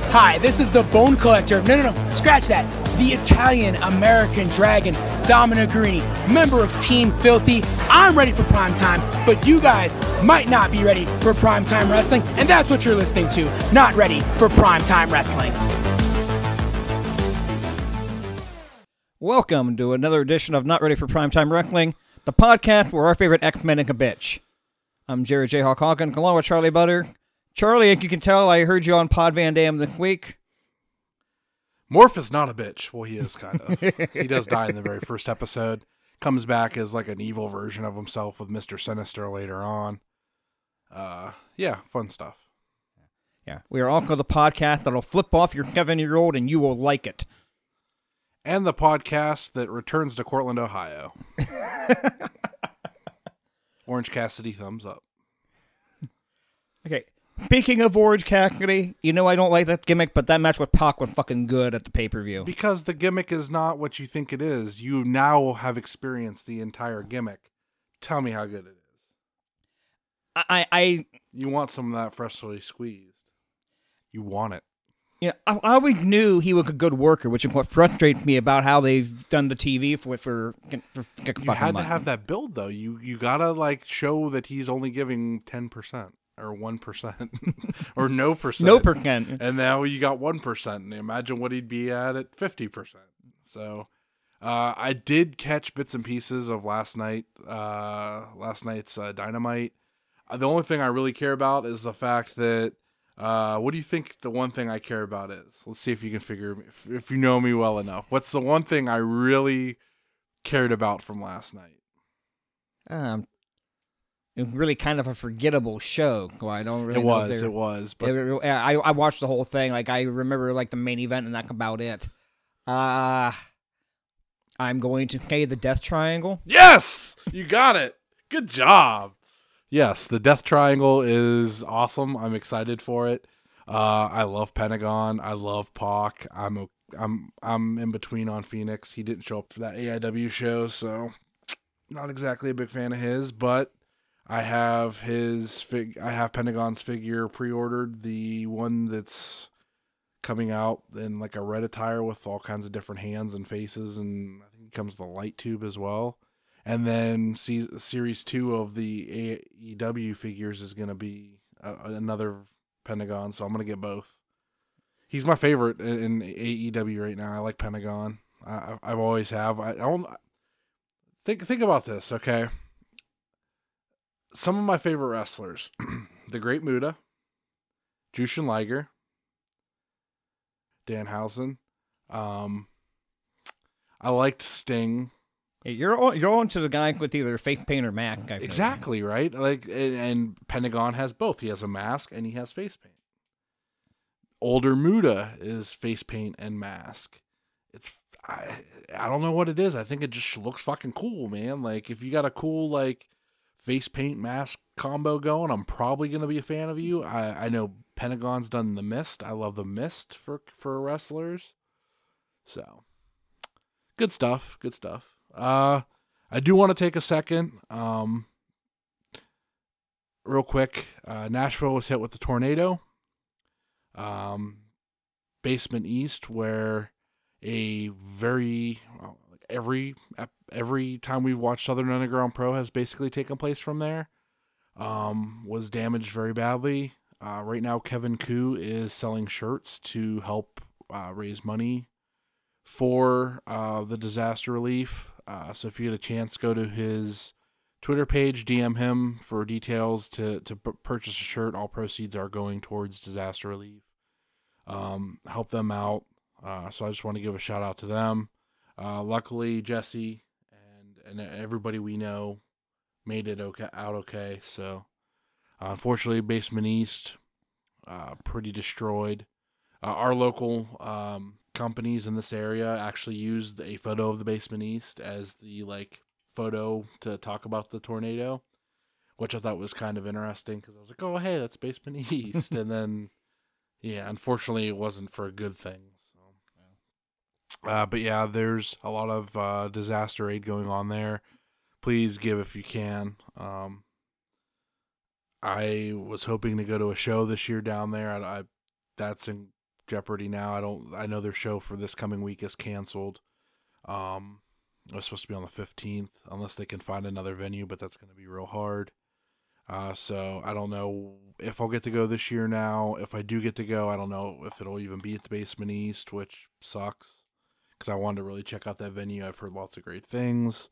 Hi, this is the Bone Collector. No, scratch that. The Italian-American Dragon, Dominic Guarini, member of Team Filthy. I'm ready for primetime, but you guys might not be ready for primetime wrestling, and that's what you're listening to. Not ready for primetime wrestling. Welcome to another edition of Not Ready for Primetime Wrestling, the podcast where our favorite X-Men make a bitch. I'm Jerry J. Hawk Hawkins, along with Charlie Butter. Charlie, like you can tell, I heard you on Pod Van Dam this week. Morph is not a bitch. Well, he is kind of. He does die in the very first episode. Comes back as like an evil version of himself with Mr. Sinister later on. Yeah, fun stuff. Yeah, we are also the podcast that'll flip off your 7-year-old and you will like it. And the podcast that returns to Cortland, Ohio. Orange Cassidy, thumbs up. Okay, speaking of Orange Cassidy, you know I don't like that gimmick, but that match with Pac was fucking good at the pay-per-view. Because the gimmick is not what you think it is. You now have experienced the entire gimmick. Tell me how good it is. You want some of that freshly squeezed. You want it. Yeah, I always knew he was a good worker, which is what frustrates me about how they've done the TV for you had to have that build though. You gotta like show that he's only giving 10% or 1% or no percent. No percent. And now you got 1%. And imagine what he'd be at 50%. So I did catch bits and pieces of last night's Dynamite. The only thing I really care about is the fact that. What do you think the one thing I care about is? Let's see if you can figure, if you know me well enough. What's the one thing I really cared about from last night? It was really kind of a forgettable show. Well, I don't really know. It was. But I watched the whole thing. Like, I remember like the main event and that's about it. I'm going to say the Death Triangle. Yes! You got it. Good job. Yes, the Death Triangle is awesome. I'm excited for it. I love Pentagon. I love Pac. I'm in between on Phoenix. He didn't show up for that AIW show, so not exactly a big fan of his. But I have Pentagon's figure pre-ordered. The one that's coming out in like a red attire with all kinds of different hands and faces, and I think it comes with a light tube as well. And then Series 2 of the AEW figures is going to be another Pentagon, so I'm going to get both. He's my favorite in AEW right now. I like Pentagon. I've always have. I don't think about this, okay? Some of my favorite wrestlers: The Great Muta, Jushin Liger, Danhausen. I liked Sting. You're on to the guy with either face paint or mask. Exactly, right? Like, and Pentagon has both. He has a mask and he has face paint. Older Muta is face paint and mask. I don't know what it is. I think it just looks fucking cool, man. Like, if you got a cool like face paint mask combo going, I'm probably gonna be a fan of you. I know Pentagon's done the Mist. I love the Mist for wrestlers. So good stuff. Good stuff. I do want to take a second, real quick. Nashville was hit with the tornado. Basement East, where every time we've watched Southern Underground Pro has basically taken place from there, was damaged very badly. Right now, Kevin Koo is selling shirts to help raise money for the disaster relief. So if you get a chance, go to his Twitter page, DM him for details to purchase a shirt. All proceeds are going towards disaster relief. Help them out. So I just want to give a shout out to them. Luckily, Jesse and everybody we know made it out okay. So unfortunately, Basement East, pretty destroyed. Our local companies in this area actually used a photo of the Basement East as the photo to talk about the tornado, which I thought was kind of interesting because I was like, oh hey, that's Basement East. And then unfortunately it wasn't for a good thing. So but yeah, there's a lot of disaster aid going on there. Please give if you can. I was hoping to go to a show this year down there. That's jeopardy now. I know their show for this coming week is canceled. It was supposed to be on the 15th, unless they can find another venue, but that's going to be real hard. So I don't know if I'll get to go this year now. If I do get to go, I don't know if it'll even be at the Basement East, which sucks because I wanted to really check out that venue. I've heard lots of great things.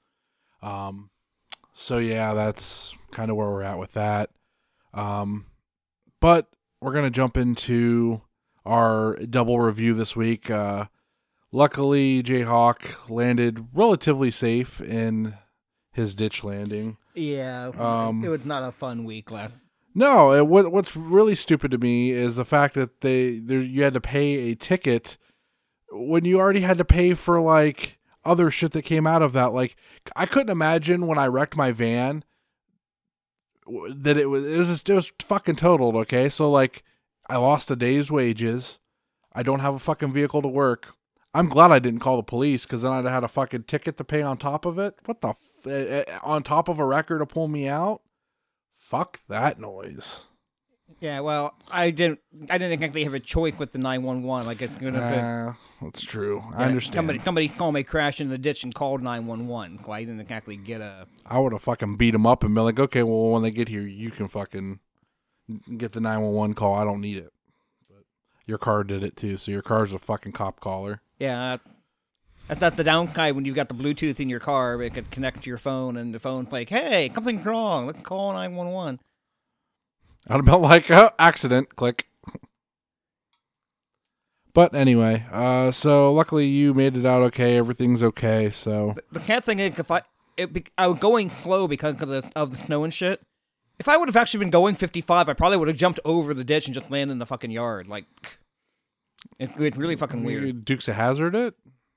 So yeah, that's kind of where we're at with that. But we're going to jump into our double review this week. Luckily, Jayhawk landed relatively safe in his ditch landing. Yeah, it was not a fun week last. No, what's really stupid to me is the fact that you had to pay a ticket when you already had to pay for like other shit that came out of that. Like, I couldn't imagine when I wrecked my van that it was fucking totaled. Okay, so like I lost a day's wages. I don't have a fucking vehicle to work. I'm glad I didn't call the police because then I'd have had a fucking ticket to pay on top of it. What the on top of a wrecker to pull me out? Fuck that noise. Yeah, well, I didn't exactly have a choice with the 911. Like, that's true. I understand. Somebody called me crashed in the ditch and called 911. Well, I didn't exactly get a. I would have fucking beat him up and been like, okay, well, when they get here, you can fucking get the 911 call. I don't need it. But your car did it too, so your car's a fucking cop caller. Yeah, that's not the downside when you've got the Bluetooth in your car. It could connect to your phone, and the phone's like, "Hey, something's wrong. Let's call 911." I'd have been like, oh, accident, click. But anyway, so luckily you made it out okay. Everything's okay. So the cat thing is, I was going slow because of the snow and shit. If I would have actually been going 55, I probably would have jumped over the ditch and just landed in the fucking yard. Like, it's really fucking weird. Dukes of Hazzard it.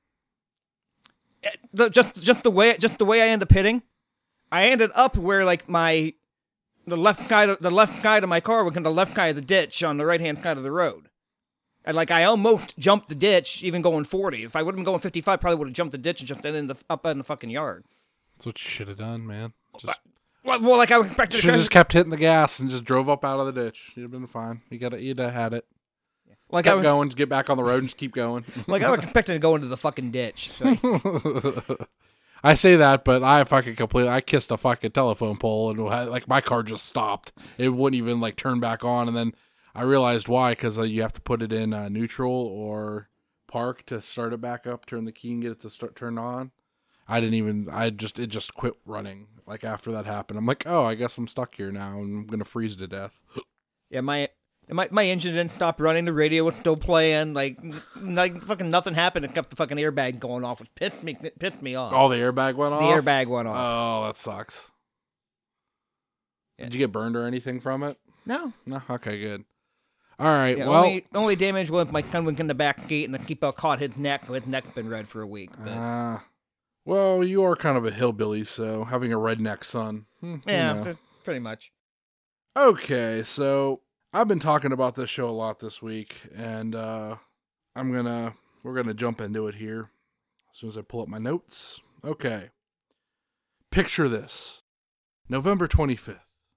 Just the way I ended up hitting, I ended up where like the left side of my car was on the left side of the ditch on the right hand side of the road. And like I almost jumped the ditch even going 40. If I would have been going 55, probably would have jumped the ditch and jumped up in the fucking yard. That's what you should have done, man. Well, like I was expecting. Should have just kept hitting the gas and just drove up out of the ditch. You'd have been fine. You'd have had it. Like kept going, just get back on the road and just keep going. Like I was expecting to go into the fucking ditch. So. I say that, but I kissed a fucking telephone pole and like my car just stopped. It wouldn't even like turn back on, and then I realized why, because you have to put it in neutral or park to start it back up, turn the key and get it to turn on. It just quit running. Like after that happened, I'm like, oh, I guess I'm stuck here now and I'm gonna freeze to death. Yeah, my engine didn't stop running. The radio was still playing. Like fucking nothing happened. It kept the fucking airbag going off, which pissed me off. Oh, the airbag went off? The airbag went off. Oh, that sucks. Yeah. Did you get burned or anything from it? No. No? Okay, good. All right, yeah, well... Only damage was my son went in the back gate and the keeper caught his neck. His neck's been red for a week. But... well, you are kind of a hillbilly, so having a redneck son. Yeah, pretty much. Okay, so... I've been talking about this show a lot this week, and we're gonna jump into it here as soon as I pull up my notes. Okay. Picture this. November 25th,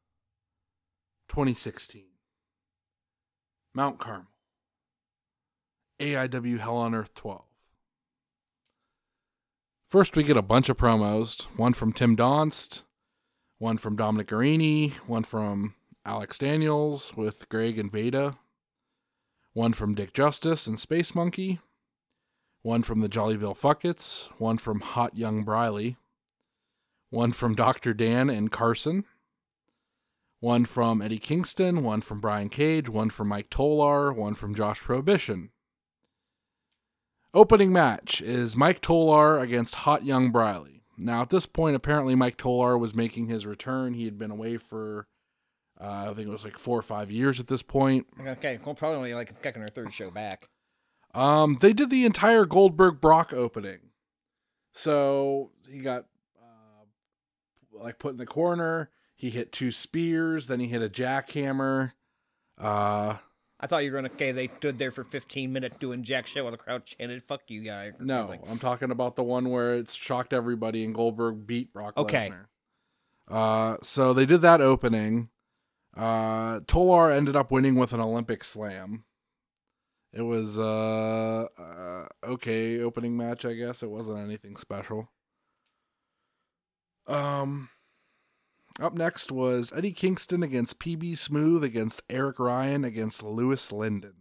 2016. Mount Carmel. AIW Hell on Earth 12. First, we get a bunch of promos. One from Tim Donst, one from Dominic Garrini, one from Alex Daniels with Greg and Veda, one from Dick Justice and Space Monkey, one from the Jollyville Fuckets, one from Hot Young Briley, one from Dr. Dan and Carson, one from Eddie Kingston, one from Brian Cage, one from Mike Tolar, one from Josh Prohibition. Opening match is Mike Tolar against Hot Young Briley. Now, at this point, apparently Mike Tolar was making his return. He had been away for I think it was like 4 or 5 years at this point. Okay, well, probably only like second or third show back. They did the entire Goldberg Brock opening. So he got like put in the corner. He hit 2 spears. Then he hit a jackhammer. I thought you were going to say they stood there for 15 minutes doing jack shit while the crowd chanted, "Fuck you, guy." No, I'm talking about the one where it shocked everybody and Goldberg beat Brock Lesnar. So they did that opening. Tolar ended up winning with an Olympic slam. It was okay opening match, I guess. It wasn't anything special. Up next was Eddie Kingston against PB Smooth against Eric Ryan against Lewis Linden.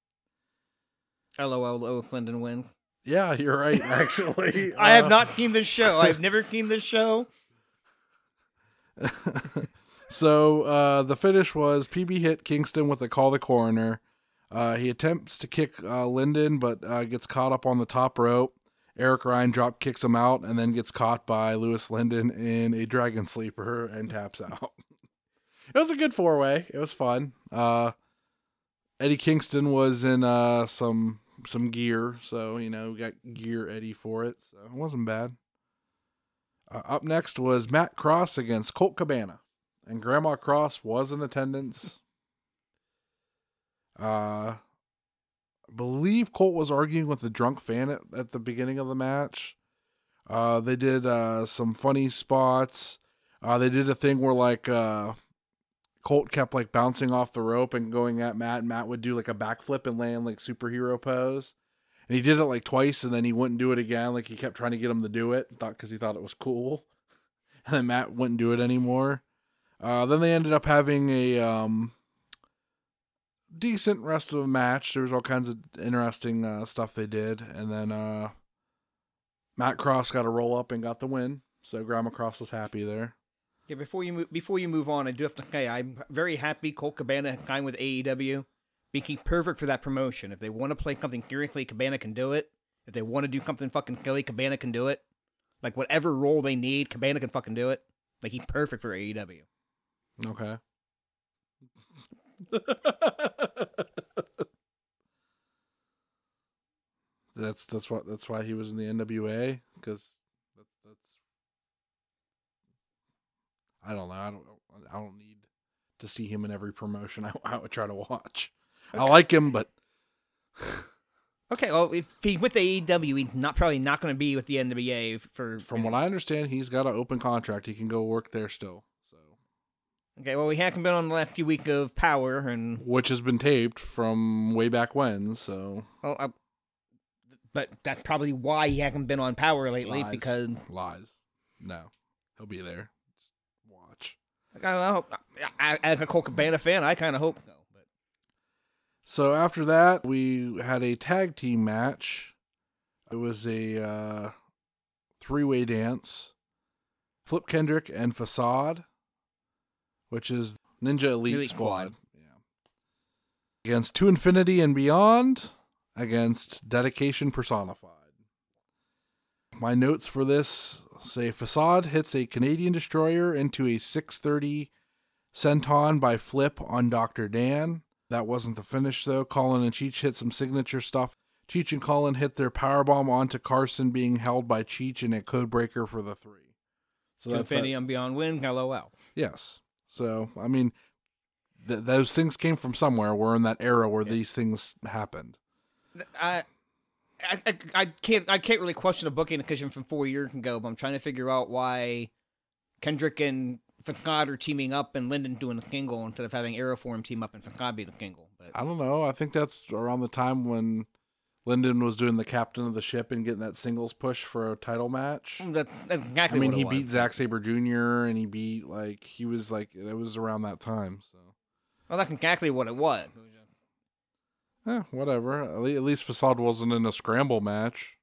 LOL, Lewis Linden win. Yeah, you're right, actually. I have not seen this show. I've never seen this show. So the finish was PB hit Kingston with a call the coroner. He attempts to kick Linden, but gets caught up on the top rope. Eric Ryan drop kicks him out and then gets caught by Lewis Linden in a dragon sleeper and taps out. It was a good 4-way. It was fun. Eddie Kingston was in some gear, so we got gear Eddie for it, so it wasn't bad. Up next was Matt Cross against Colt Cabana, and Grandma Cross was in attendance. I believe Colt was arguing with the drunk fan at the beginning of the match. They did some funny spots. They did a thing where Colt kept bouncing off the rope and going at Matt, and Matt would do a backflip and land superhero pose. And he did it twice, and then he wouldn't do it again. He kept trying to get him to do it, because he thought it was cool. And then Matt wouldn't do it anymore. Then they ended up having a decent rest of the match. There was all kinds of interesting stuff they did. And then Matt Cross got a roll up and got the win. So Grandma Cross was happy there. Yeah, before you move on, I do have to say I'm very happy Colt Cabana signed with AEW. Being perfect for that promotion. If they want to play something seriously, Cabana can do it. If they want to do something fucking silly, Cabana can do it. Whatever role they need, Cabana can fucking do it. He's perfect for AEW. Okay. That's why he was in the NWA, because that's I don't know. I don't need to see him in every promotion I would try to watch. Okay. I like him, but okay. Well, if he's with AEW, he's probably not going to be with the NWA From what I understand, he's got an open contract. He can go work there still. So. Okay. Well, we haven't been on the last few weeks of Power, which has been taped from way back when. So. Well, but that's probably why he hasn't been on Power lately. Because No, he'll be there. Just watch. I don't know. As a Colt Cabana fan, I kind of hope so. So after that, we had a tag team match. It was a 3-way dance. Flip Kendrick and Facade, which is Ninja Elite Squad. Yeah. Against To Infinity and Beyond, against Dedication Personified. My notes for this say Facade hits a Canadian Destroyer into a 630 senton by Flip on Dr. Dan. That wasn't the finish, though. Colin and Cheech hit some signature stuff. Cheech and Colin hit their powerbomb onto Carson, being held by Cheech in a code breaker for the 3. So that's Infinity and Beyond win. LOL. Yes. So, I mean, those things came from somewhere. We're in that era where these things happened. I can't really question a booking decision from 4 years ago, but I'm trying to figure out why Kendrick and Facade are teaming up and Linden doing the single instead of having Aeroform team up and Facade be the single. But I don't know. I think that's around the time when Linden was doing the captain of the ship and getting that singles push for a title match. That's exactly what it was. He beat Zack Sabre Jr. and he beat, it was around that time. So. Well, that's exactly what it was. Whatever. At least Facade wasn't in a scramble match.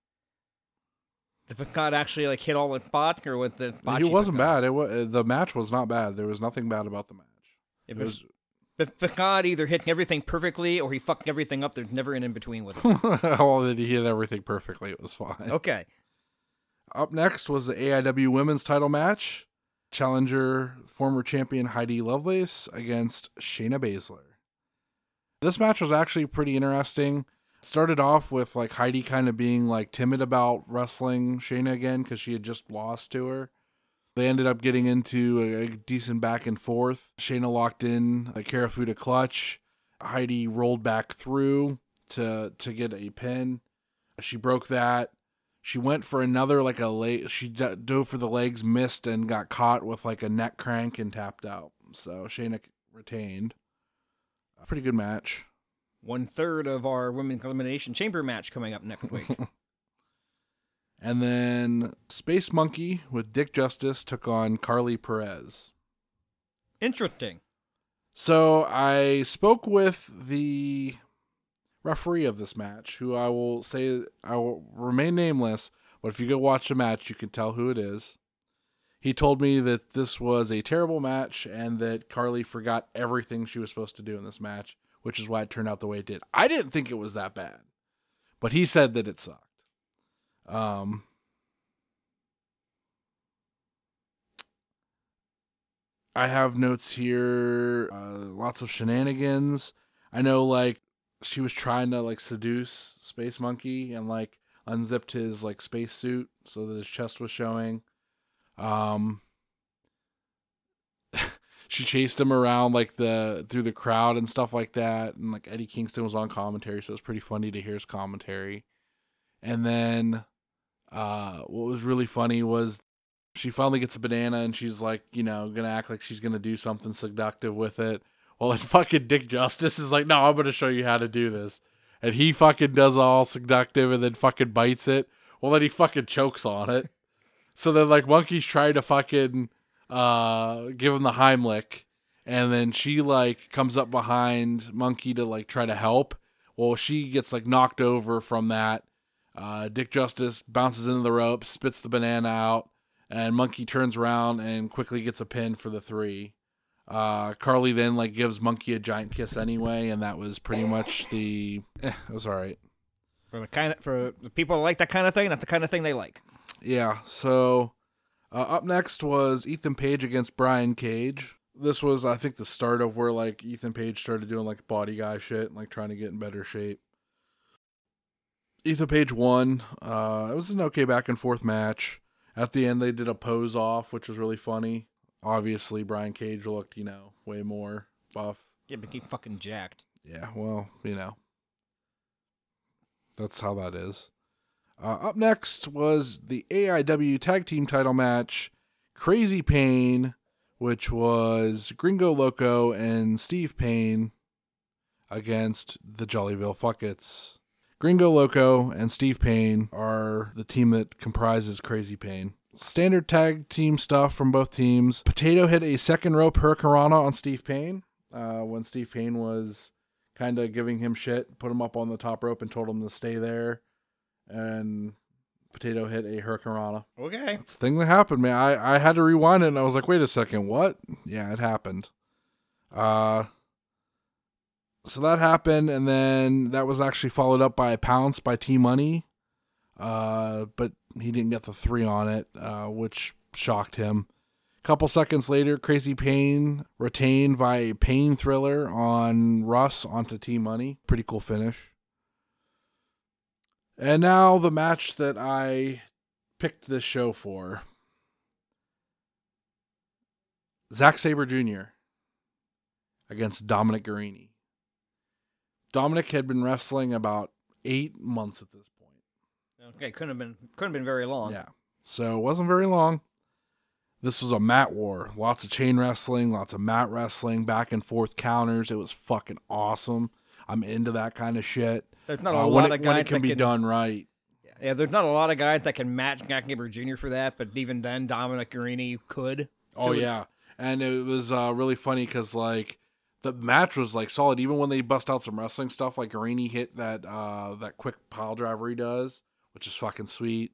Did Facade actually hit all the spots, or with the botchy? It wasn't bad. The match was not bad. There was nothing bad about the match. But Facade either hit everything perfectly or he fucked everything up. There's never an in between with him. Well, he hit everything perfectly. It was fine. Okay. Up next was the AIW Women's Title match. Challenger, former champion Heidi Lovelace against Shayna Baszler. This match was actually pretty interesting. Started off with Heidi kind of being timid about wrestling Shayna again because she had just lost to her. They ended up getting into a decent back and forth. Shayna locked in a Karafuda clutch. Heidi rolled back through to get a pin. She broke that. She went for another a leg. She dove for the legs, missed, and got caught with a neck crank and tapped out. So Shayna retained. A pretty good match. 1/3 of our Women's Elimination Chamber match coming up next week. And then Space Monkey with Dick Justice took on Carly Perez. Interesting. So I spoke with the referee of this match, who I will remain nameless, but if you go watch the match, you can tell who it is. He told me that this was a terrible match and that Carly forgot everything she was supposed to do in this match, which is why it turned out the way it did. I didn't think it was that bad, but he said that it sucked. I have notes here, lots of shenanigans. I know, like, she was trying to, like, seduce Space Monkey and, like, unzipped his, like, space suit so that his chest was showing. She chased him around, like, through the crowd and stuff like that. And, like, Eddie Kingston was on commentary, so it was pretty funny to hear his commentary. And then, what was really funny was she finally gets a banana and she's like, you know, gonna act like she's gonna do something seductive with it. Well, then fucking Dick Justice is like, no, I'm gonna show you how to do this. And he fucking does all seductive and then fucking bites it. Well, then he fucking chokes on it. So then, like, Monkey's trying to fucking give him the Heimlich. And then she, like, comes up behind Monkey to, like, try to help. Well, she gets, like, knocked over from that. Dick Justice bounces into the rope, spits the banana out. And Monkey turns around and quickly gets a pin for the 3. Carly then, like, gives Monkey a giant kiss anyway, and that was pretty much it was all right. For the people that like that kind of thing, that's the kind of thing they like. Yeah, so up next was Ethan Page against Brian Cage. This was, I think, the start of where, like, Ethan Page started doing, like, body guy shit and, like, trying to get in better shape. Ethan Page won. It was an okay back and forth match. At the end, they did a pose off, which was really funny. Obviously, Brian Cage looked, you know, way more buff. Yeah, but he fucking jacked. Yeah, well, you know. That's how that is. Up next was the AIW Tag Team title match. Crazy Payne, which was Gringo Loco and Steve Payne against the Jollyville Fuckets. Gringo Loco and Steve Payne are the team that comprises Crazy Payne. Standard tag team stuff from both teams. Potato hit a second rope hurricanrana on Steve Payne when Steve Payne was kind of giving him shit, put him up on the top rope and told him to stay there. And Potato hit a hurricanrana. Okay. It's the thing that happened, man. I had to rewind it and I was like, wait a second, what? Yeah, it happened. So that happened, and then that was actually followed up by a pounce by T-Money. But he didn't get the 3 on it, which shocked him. A couple seconds later, Crazy Payne retained by a Pain Thriller on Russ onto T-Money. Pretty cool finish. And now the match that I picked this show for. Zack Sabre Jr. against Dominic Garrini. Dominic had been wrestling about 8 months at this point. Okay, couldn't have been very long. Yeah. So it wasn't very long. This was a mat war. Lots of chain wrestling, lots of mat wrestling, back and forth counters. It was fucking awesome. I'm into that kind of shit. There's not a lot of guys when it can that be done right. Yeah, there's not a lot of guys that can match Zack Sabre Jr. for that, but even then, Dominic Garrini could. Oh, yeah. And it was really funny because, like, the match was, like, solid. Even when they bust out some wrestling stuff, like Garrini hit that quick pile driver he does, which is fucking sweet.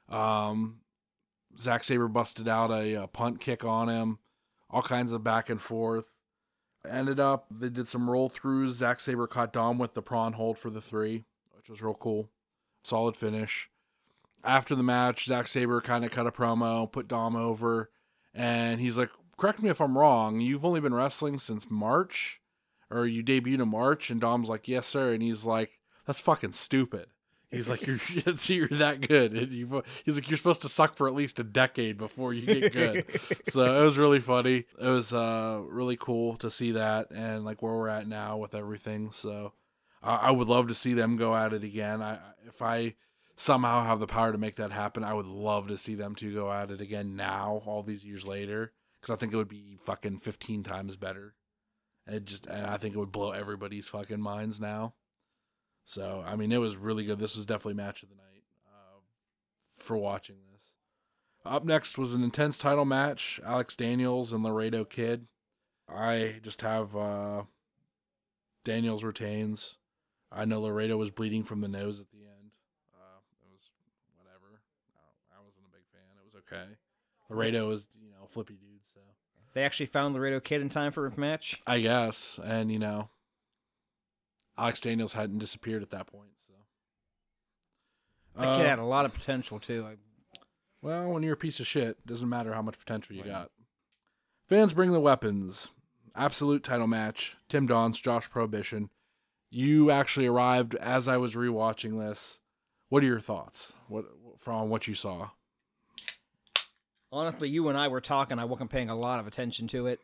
Zack Sabre busted out a punt kick on him. All kinds of back and forth. Ended up, they did some roll throughs. Zack Sabre caught Dom with the prawn hold for the 3, which was real cool. Solid finish. After the match, Zack Sabre kind of cut a promo, put Dom over, and he's like, correct me if I'm wrong, you've only been wrestling since March? Or you debuted in March? And Dom's like, yes, sir. And he's like, that's fucking stupid. He's like, you're that good. He's like, you're supposed to suck for at least a decade before you get good. So it was really funny. It was really cool to see that and like where we're at now with everything. So I would love to see them go at it again. If I somehow have the power to make that happen, I would love to see them two go at it again now, all these years later, because I think it would be fucking 15 times better. And I think it would blow everybody's fucking minds now. So, I mean, it was really good. This was definitely match of the night for watching this. Up next was an intense title match, Alex Daniels and Laredo Kid. I just have Daniels retains. I know Laredo was bleeding from the nose at the end. It was whatever. I wasn't a big fan. It was okay. Laredo was, a flippy dude, so. They actually found Laredo Kid in time for a match? I guess. And, Alex Daniels hadn't disappeared at that point, so. That kid had a lot of potential, too. Well, when you're a piece of shit, it doesn't matter how much potential you got. Fans bring the weapons. Absolute title match. Tim Donst, Josh Prohibition. You actually arrived as I was rewatching this. What are your thoughts from what you saw? Honestly, you and I were talking. I wasn't paying a lot of attention to it.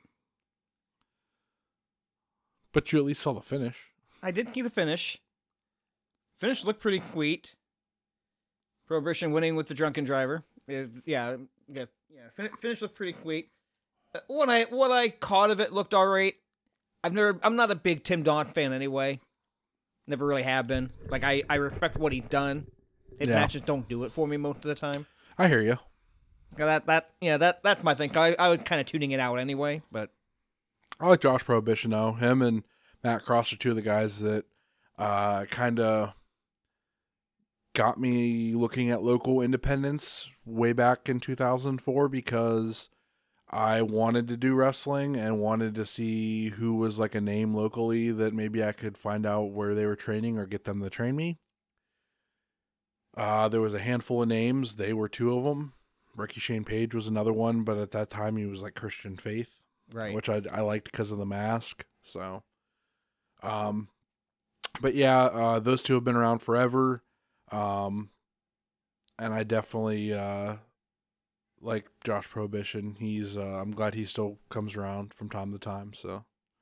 But you at least saw the finish. I did see the finish. Finish looked pretty sweet. Prohibition winning with the drunken driver. Yeah. Finish looked pretty sweet. What I caught of it looked all right. I'm not a big Tim Donst fan anyway. Never really have been. Like I respect what he's done. His matches don't do it for me most of the time. I hear you. That's my thing. I was kind of tuning it out anyway, but I like Josh Prohibition though. Him and Matt Cross are two of the guys that kind of got me looking at local independents way back in 2004 because I wanted to do wrestling and wanted to see who was like a name locally that maybe I could find out where they were training or get them to train me. There was a handful of names. They were two of them. Ricky Shane Page was another one, but at that time he was like Christian Faith, right? Which I liked because of the mask. So, but yeah, those two have been around forever. And I definitely, like Josh Prohibition. I'm glad he still comes around from time to time. So,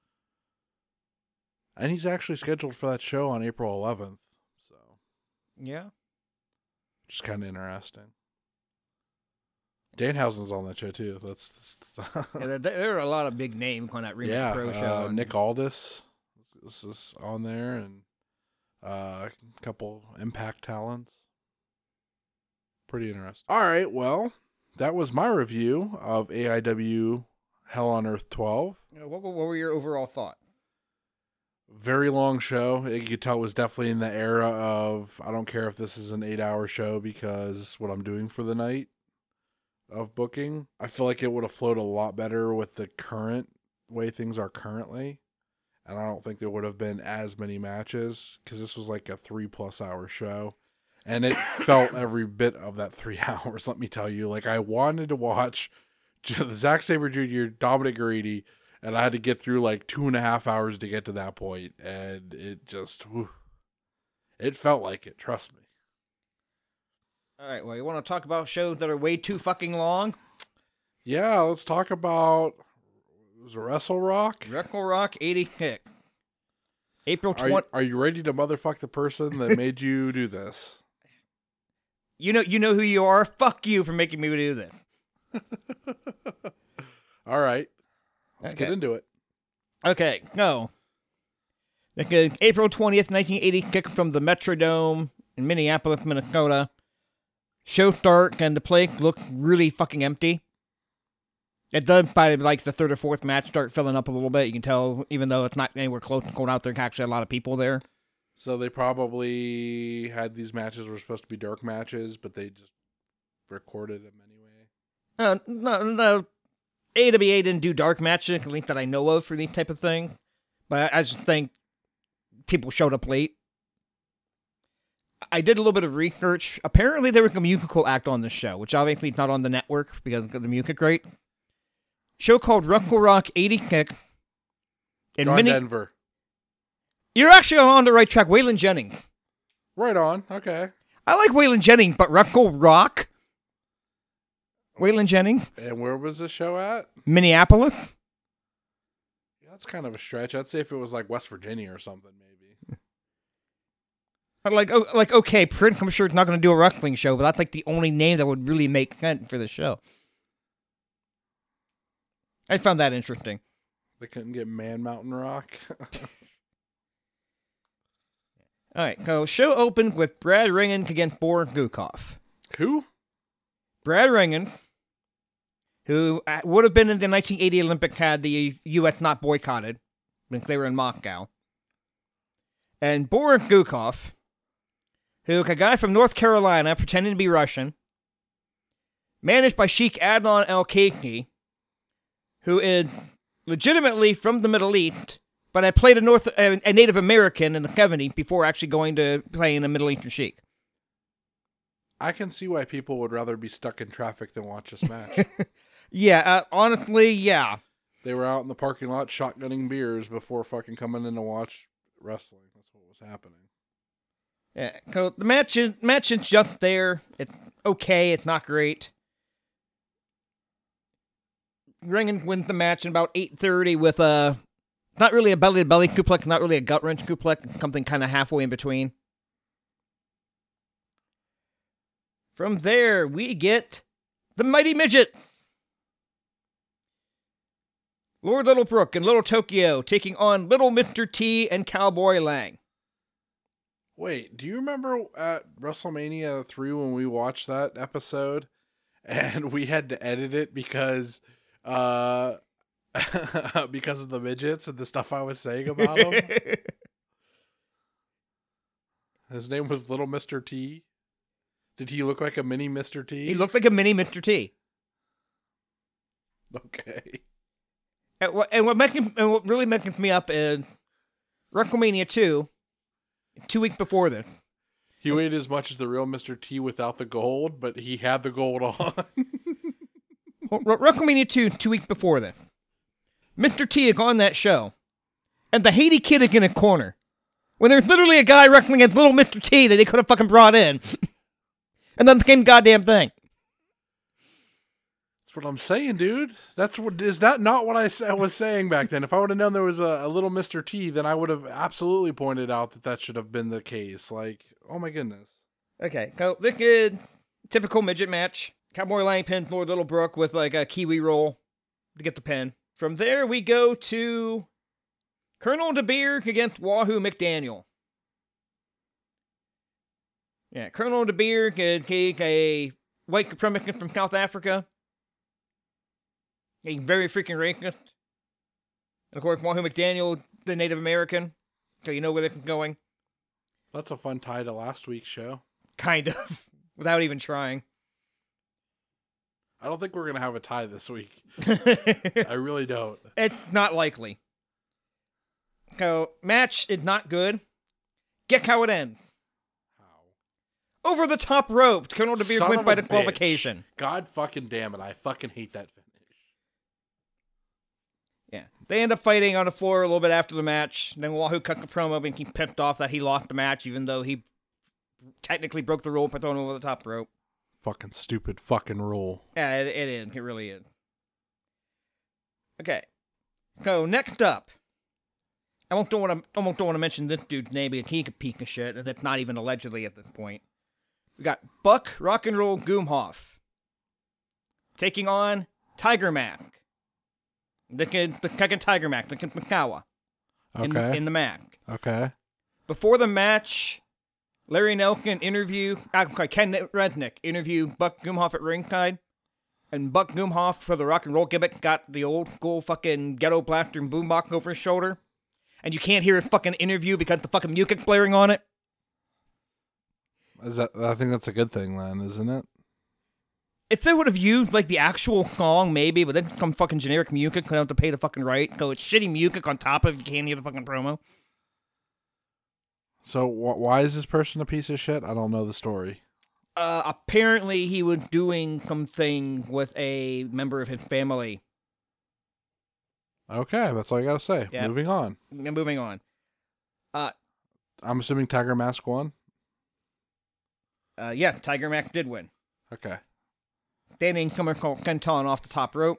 and he's actually scheduled for that show on April 11th. So, yeah, just kind of interesting. Danhausen's on that show too. there are a lot of big names on that Remix Pro show. Nick Aldis is on there, and a couple Impact talents. Pretty interesting. All right, well, that was my review of AIW Hell on Earth 12. What were your overall thoughts? Very long show. You could tell it was definitely in the era of, I don't care if this is an 8-hour show because it's what I'm doing for the night of booking. I feel like it would have flowed a lot better with the current way things are currently. And I don't think there would have been as many matches because this was like a 3+ hour show. And it felt every bit of that 3 hours, let me tell you. Like, I wanted to watch the Zack Sabre Jr., Dominic Garrini, and I had to get through like 2.5 hours to get to that point. And it just, it felt like it, trust me. All right, well, you want to talk about shows that are way too fucking long? Yeah, let's talk about, was it Wrestle Rock? Wrestle Rock 80 Kick. April 20. Are you ready to motherfuck the person that made you do this? You know who you are. Fuck you for making me do this. All right. Let's get into it. Okay, no. April 20th, 1980 kick from the Metrodome in Minneapolis, Minnesota. Show start and the place looked really fucking empty. It does by like the third or fourth match start filling up a little bit. You can tell, even though it's not anywhere close to going out there, actually a lot of people there. So they probably had these matches were supposed to be dark matches, but they just recorded them anyway. No. AWA didn't do dark matches, at least that I know of for these type of thing. But I just think people showed up late. I did a little bit of research. Apparently there was a musical act on this show, which obviously is not on the network because the music great. Show called Wrestle Rock 80 Kick. John Denver. You're actually on the right track. Waylon Jennings. Right on. Okay. I like Waylon Jennings, but Wrestle Rock? Waylon Jennings. And where was the show at? Minneapolis. Yeah, that's kind of a stretch. I'd say if it was like West Virginia or something, maybe. Like okay, Prince, I'm sure it's not going to do a wrestling show, but that's like the only name that would really make sense for the show. I found that interesting. They couldn't get Man Mountain Rock. All right, so show opened with Brad Ringen against Boris Gukov. Who? Brad Ringen, who would have been in the 1980 Olympic had the U.S. not boycotted because they were in Moscow. And Boris Gukov, who a guy from North Carolina pretending to be Russian, managed by Sheikh Adnan El-Khaiki, who is legitimately from the Middle East, but I played a Native American in the 70s before actually going to play in a Middle Eastern Sheik. I can see why people would rather be stuck in traffic than watch this match. Yeah, honestly, yeah. They were out in the parking lot shotgunning beers before fucking coming in to watch wrestling. That's what was happening. Yeah, so the match is just there. It's okay. It's not great. Ringen wins the match in about 8:30 with not really a belly-to-belly suplex, not really a gut-wrench suplex, something kind of halfway in between. From there, we get the Mighty Midget. Lord Littlebrook and Little Tokyo taking on Little Mr. T and Cowboy Lang. Wait, do you remember at WrestleMania 3 when we watched that episode and we had to edit it because because of the midgets and the stuff I was saying about them? His name was Little Mr. T. Did he look like a mini Mr. T? He looked like a mini Mr. T. Okay. And what really messes me up is WrestleMania 2, 2 weeks before this. He weighed as much as the real Mr. T without the gold, but he had the gold on. WrestleMania 2, 2 weeks before this. Mr. T is on that show, and the Haiti Kid is in a corner. When there's literally a guy wrestling against Little Mr. T that they could have fucking brought in. And then the same goddamn thing. That's what I'm saying, dude. Is that not what I was saying back then? If I would have known there was a little Mr. T, then I would have absolutely pointed out that should have been the case. Like, oh my goodness. Okay, so this is typical midget match. Cowboy Lang pins Lord Littlebrook with like a Kiwi roll to get the pin. From there, we go to Colonel De Beer against Wahoo McDaniel. Yeah, Colonel De Beer is a white supremacist from South Africa. A very freaking racist. And of course, Wahoo McDaniel, the Native American. So you know where they're going. That's a fun tie to last week's show. Kind of. Without even trying. I don't think we're going to have a tie this week. I really don't. It's not likely. So, match is not good. Guess how it ends. How? Over the top rope. Colonel De Beer wins by disqualification. God fucking damn it. I fucking hate that finish. Yeah. They end up fighting on the floor a little bit after the match. Then Wahoo cut the promo and he pissed off that he lost the match, even though he technically broke the rule for throwing him over the top rope. Fucking stupid fucking rule. Yeah, it is. It really is. Okay. So, next up. I almost don't want to mention this dude's name because he's a piece of shit, and that's not even allegedly at this point. We got Buck Rock and Roll Goomhoff taking on Tiger Mask. The second Tiger Mask, the Makawa. Okay. In the Mask. Okay. Before the match, Larry Nelson Ken Resnick interviewed Buck Goomhoff at ringside, and Buck Goomhoff, for the rock and roll gimmick, got the old school fucking ghetto blaster and boombox over his shoulder, and you can't hear his fucking interview because the fucking music's blaring on it. I think that's a good thing then, isn't it? If they would have used, like, the actual song, maybe, but then some fucking generic music, they have to pay the fucking right, so it's shitty music on top of you can't hear the fucking promo. So why is this person a piece of shit? I don't know the story. Apparently he was doing something with a member of his family. Okay, that's all I gotta say. Yep. Moving on. Moving on. I'm assuming Tiger Mask won? Yeah, Tiger Mask did win. Okay. Standing somersault senton off the top rope.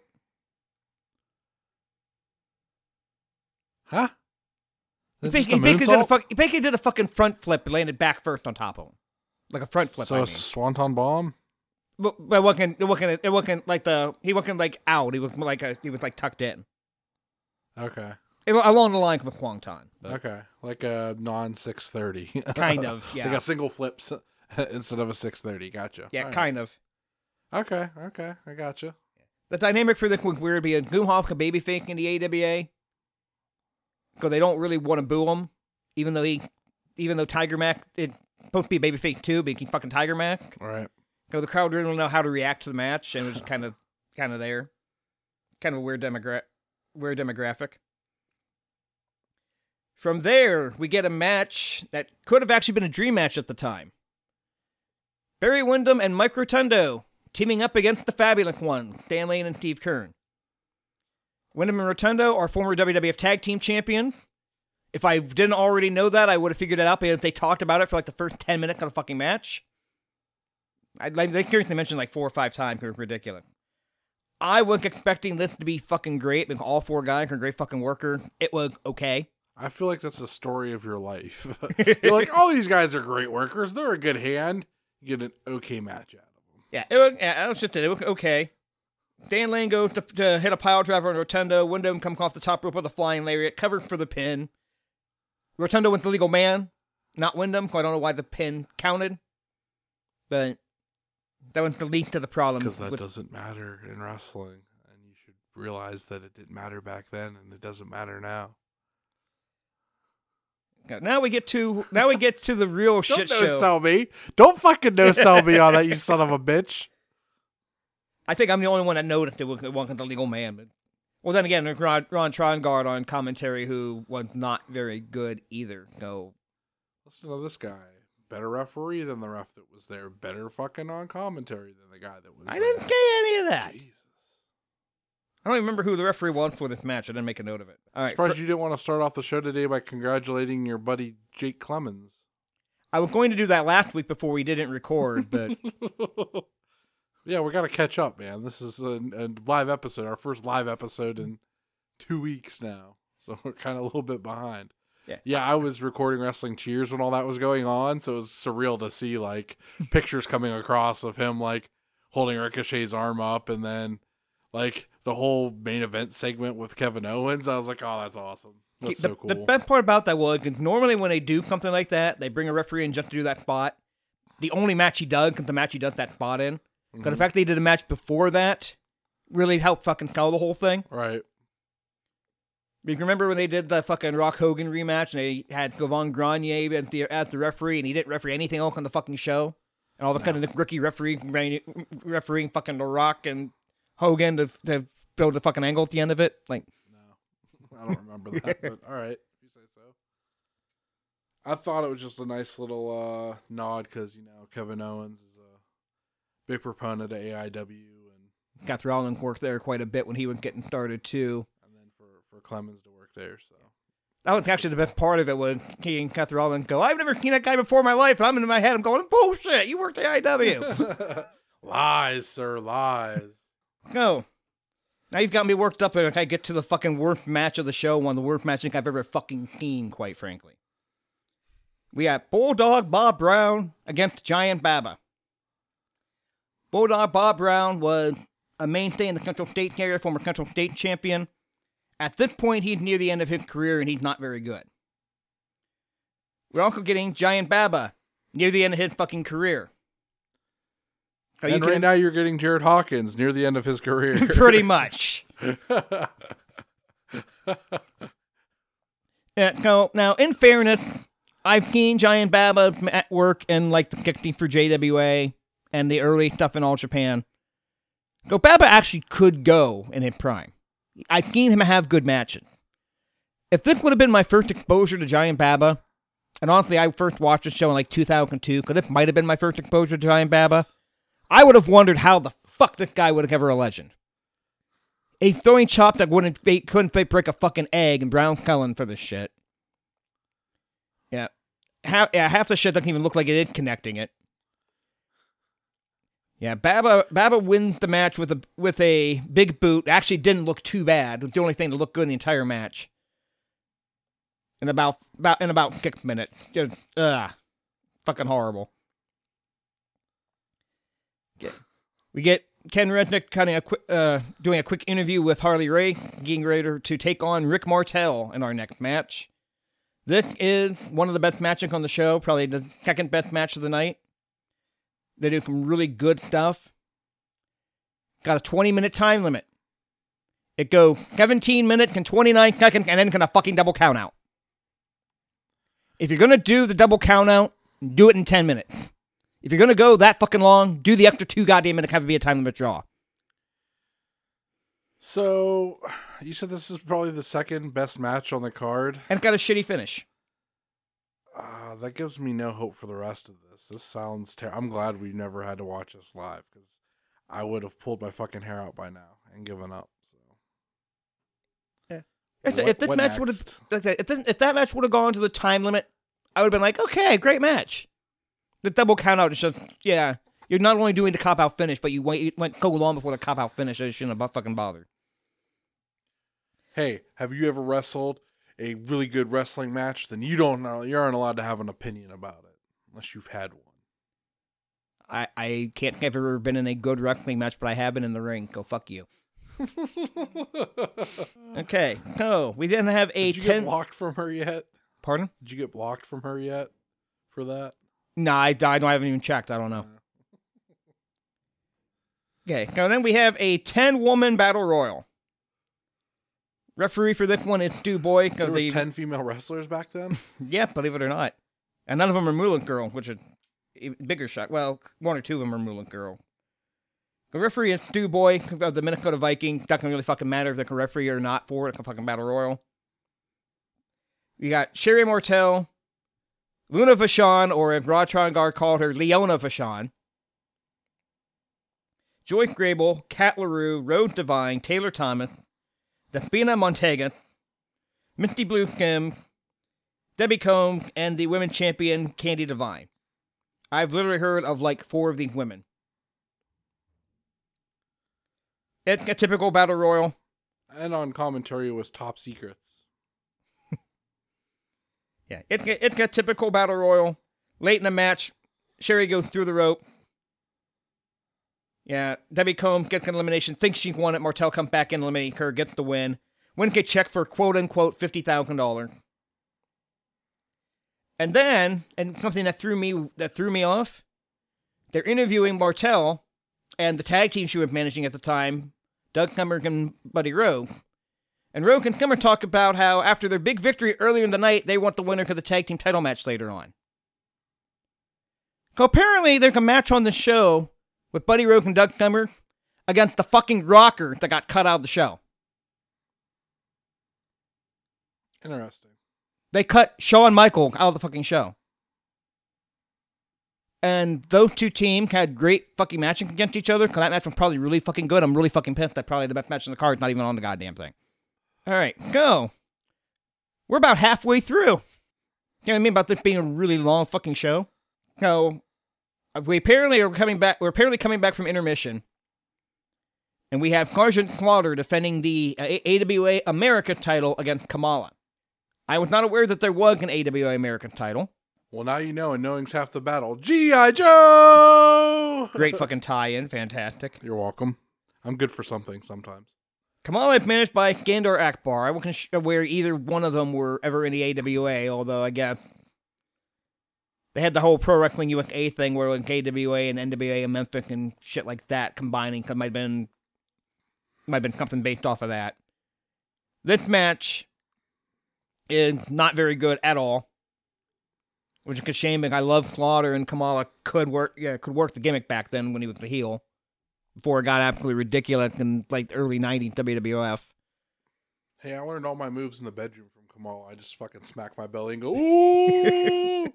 Huh? He basically did a fucking front flip and landed back first on top of him. Like a front flip, So a swanton bomb? But it wasn't like he wasn't like out. He was like tucked in. Okay. Along the line of a Kwangton. Okay. Like a non-630. Kind of, yeah. Like a single flips instead of a 630. Gotcha. Yeah, All kind of. right. Okay. I gotcha. The dynamic for this would weird be a Goomhoff can baby fake in the AWA. Because they don't really want to boo him. Even though Tiger Mac, it's supposed to be a baby fake too, but he can fucking Tiger Mac. All right. Because the crowd didn't know how to react to the match, and it was kind of there. Kind of a weird demographic. From there, we get a match that could have actually been a dream match at the time. Barry Windham and Mike Rotundo teaming up against the Fabulous One, Dan Lane and Steve Keirn. Windham and Rotundo are former WWF Tag Team Champion. If I didn't already know that, I would have figured it out, but they talked about it for like the first 10 minutes of the fucking match. They seriously mentioned like 4 or 5 times. It was ridiculous. I wasn't expecting this to be fucking great, because all 4 guys are a great fucking worker. It was okay. I feel like that's the story of your life. You're like, all these guys are great workers. They're a good hand. You get an okay match out of them. Yeah, it was okay. Dan Lane goes to hit a pile driver on Rotundo. Windham comes off the top rope with a flying lariat, covered for the pin. Rotundo went the legal man, not Windham, so I don't know why the pin counted. But that was the least of the problem. Because that doesn't matter in wrestling. And you should realize that it didn't matter back then, and it doesn't matter now. Now we get to the real shit Don't show. no-sell me. Don't fucking no-sell me on that, you son of a bitch. I think I'm the only one that noticed it wasn't the legal man. But, well, then again, there's Ron Trongard on commentary, who was not very good either. So, listen to this guy. Better referee than the ref that was there. Better fucking on commentary than the guy that was I didn't say any of that. Jesus. I don't even remember who the referee was for this match. I didn't make a note of it. All right, Surprised you didn't want to start off the show today by congratulating your buddy Jake Clemens. I was going to do that last week before we didn't record, but yeah, we got to catch up, man. This is a live episode, our first live episode in 2 weeks now. So we're kind of a little bit behind. Yeah, I was recording Wrestling Cheers when all that was going on, so it was surreal to see like pictures coming across of him like holding Ricochet's arm up, and then like the whole main event segment with Kevin Owens. I was like, oh, that's awesome. That's so cool. The best part about that was, normally when they do something like that, they bring a referee in just to do that spot. The only match he does, because the match he does that spot in. Because the fact they did a match before that really helped fucking sell the whole thing. Right. You can remember when they did the fucking Rock Hogan rematch, and they had Gavon Grenier at the referee, and he didn't referee anything else on the fucking show? And all the kind of rookie refereeing fucking The Rock and Hogan to build the fucking angle at the end of it? Like, no, I don't remember that, but all right, if you say so. I thought it was just a nice little nod because, Kevin Owens is a big proponent of AIW. And Seth Rollins worked there quite a bit when he was getting started, too. And then for Clemens to work there, so. That was actually the best part of it when he and Seth Rollins go, I've never seen that guy before in my life. And I'm in my head, I'm going, bullshit, you worked at AIW. Lies, sir, lies. Go. Now you've got me worked up and I get to the fucking worst match of the show, one of the worst matches I've ever fucking seen, quite frankly. We got Bulldog Bob Brown against Giant Baba. Bulldog Bob Brown was a mainstay in the Central State area, former Central State champion. At this point, he's near the end of his career and he's not very good. We're also getting Giant Baba near the end of his fucking career. And right now you're getting Jared Hawkins near the end of his career. Pretty much. Yeah, so, now, in fairness, I've seen Giant Baba at work in like the 60 for JWA and the early stuff in All Japan. So Baba actually could go in his prime. I've seen him have good matches. If this would have been my first exposure to Giant Baba, and honestly, I first watched the show in like 2002, because it might have been my first exposure to Giant Baba, I would have wondered how the fuck this guy would have ever a legend. A throwing chop that couldn't break a fucking egg and Brown Cullen for this shit. Yeah. Half the shit doesn't even look like it is connecting it. Yeah, Baba wins the match with a big boot. Actually didn't look too bad. It was the only thing that looked good in the entire match. In about 6 minutes. Just, fucking horrible. We get Ken Resnick doing a quick interview with Harley Race, getting ready to take on Rick Martel in our next match. This is one of the best matches on the show, probably the second best match of the night. They do some really good stuff. Got a 20-minute time limit. It go 17 minutes and 29 seconds, and then gonna fucking double count out. If you're gonna do the double count out, do it in 10 minutes. If you're gonna go that fucking long, do the extra 2 goddamn minutes, have it be a time limit draw. So, you said this is probably the second best match on the card. And it's got a shitty finish. That gives me no hope for the rest of this. This sounds terrible. I'm glad we never had to watch this live, because I would have pulled my fucking hair out by now and given up. So, yeah. If that match would have gone to the time limit, I would have been like, okay, great match. The double count out is just, yeah, you're not only doing the cop out finish, but you went go long before the cop out finish. I shouldn't have fucking bothered. Hey, have you ever wrestled a really good wrestling match? Then you aren't allowed to have an opinion about it unless you've had one. I can't have ever been in a good wrestling match, but I have been in the ring. Go fuck you. Okay, so we didn't have a 10. Did you get blocked from her yet? Pardon? Did you get blocked from her yet for that? No, I haven't even checked. I don't know. Okay, so then we have a 10-woman battle royal. Referee for this one is Stu Boy. There was 10 female wrestlers back then? Yeah, believe it or not. And none of them are Moolah Girl, which is a bigger shock. Well, 1 or 2 of them are Moolah Girl. The referee is Stu Boy of the Minnesota Vikings. Not going to really fucking matter if they're a referee or not for it. It's a fucking battle royal. We got Sherry Martel, Luna Vachon, or as Rod Trongar called her, Leona Vachon, Joyce Grable, Kat LaRue, Rose Devine, Taylor Thomas, Despina Montega, Misty Blue Kim, Debbie Combs, and the women's champion, Candy Devine. I've literally heard of like 4 of these women. It's a typical battle royal. And on commentary was Top Secrets. Yeah, it's a typical battle royal. Late in the match, Sherry goes through the rope. Yeah, Debbie Combs gets an elimination, thinks she won it. Martel comes back in, eliminating her, gets the win. Win get checked for quote-unquote $50,000. And then, and something that threw me off, they're interviewing Martel and the tag team she was managing at the time, Doug Cummer and Buddy Rogue. And Rogue and Cummer talk about how after their big victory earlier in the night, they want the winner for the tag team title match later on. So apparently there's a match on the show with Buddy Rogue and Doug Cummer against the fucking Rocker that got cut out of the show. Interesting. They cut Shawn Michaels out of the fucking show. And those 2 teams had great fucking matching against each other, because that match was probably really fucking good. I'm really fucking pissed that probably the best match in the card is not even on the goddamn thing. All right, go. We're about halfway through. You know what I mean about this being a really long fucking show? So, we apparently are coming back. We're apparently coming back from intermission. And we have Sergeant Slaughter defending the AWA America title against Kamala. I was not aware that there was an AWA American title. Well, now you know, and knowing's half the battle. G.I. Joe! Great fucking tie-in. Fantastic. You're welcome. I'm good for something sometimes. Kamala is managed by Gandor Akbar. I wasn't aware either one of them were ever in the AWA, although I guess they had the whole Pro Wrestling USA thing where like AWA and NWA and Memphis and shit like that combining. Cause might have been something based off of that. This match is not very good at all, which is a shame. I love Slaughter, and Kamala could work the gimmick back then when he was the heel, before it got absolutely ridiculous in like the early 90s WWF. Hey, I learned all my moves in the bedroom from Kamala. I just fucking smack my belly and go, ooh!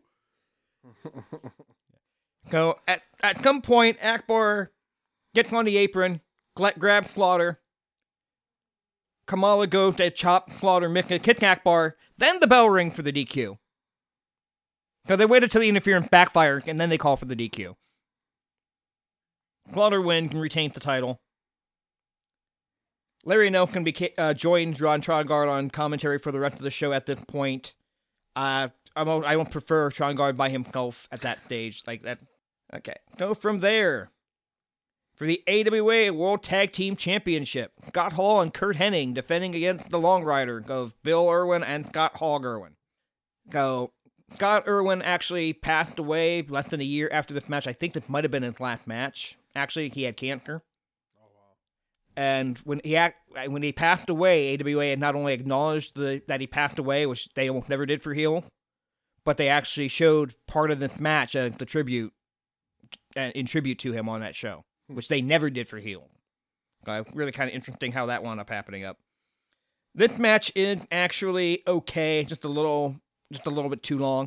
So, at some point, Akbar gets on the apron, grabs Slaughter. Kamala goes to chop Slaughter, kick Akbar, then the bell rings for the DQ. So they waited till the interference backfired, and then they call for the DQ. Slaughter wins and retains the title. Larry Nelson joins Ron Trongard on commentary for the rest of the show at this point. I would prefer Trongard by himself at that stage. Like that. Okay. So from there, For the AWA World Tag Team Championship, Scott Hall and Kurt Hennig defending against the Long Rider of Bill Irwin and Scott Hogg Irwin. Scott Irwin actually passed away less than a year after this match. I think this might have been his last match. Actually, he had cancer. Oh, wow. And when he passed away, AWA had not only acknowledged that he passed away, which they almost never did for heel, but they actually showed part of this match as the tribute, in tribute to him on that show, which they never did for heel. Really kind of interesting how that wound up happening up. This match is actually okay, just a little bit too long.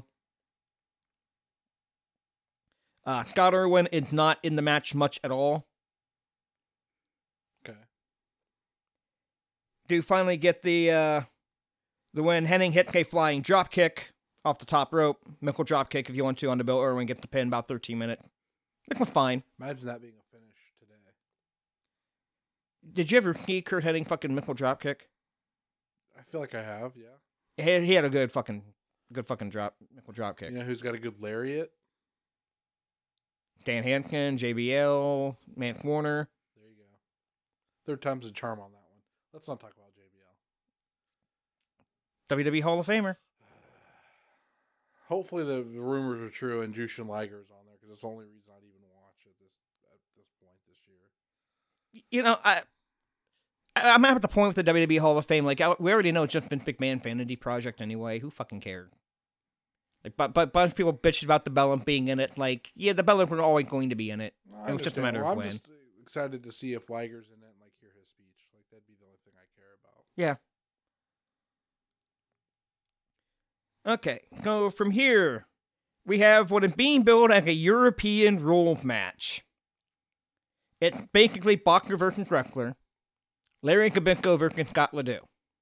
Scott Irwin is not in the match much at all. Okay. Do finally get the win. Hennig hit a flying drop kick off the top rope. Mickle drop kick if you want to on the Bill Irwin. Get the pin about 13 minutes. That was fine. Imagine that being a finish today. Did you ever see Kurt Hennig fucking Mickle drop kick? I feel like I have, yeah. He had a good fucking Mickle drop kick. You know who's got a good lariat? Dan Hankin, JBL, Mance Warner. There you go. Third time's a charm on that one. Let's not talk about JBL. WWE Hall of Famer. Hopefully the rumors are true and Jushin Liger is on there because it's the only reason I'd even watch it at this point this year. You know, I'm at the point with the WWE Hall of Fame. Like, we already know it's just Vince McMahon vanity project anyway. Who fucking cares? Like, but a bunch of people bitched about the Bellum being in it. Like, yeah, the Bellum were always going to be in it. It was just a matter of when. I'm just excited to see if Liger's in it and like hear his speech. Like that'd be the only thing I care about. Yeah. Okay, so from here, we have what is being billed as a European rules match. It's basically Bachner versus Wrestler, Larry Kibinko versus Scott Ledoux.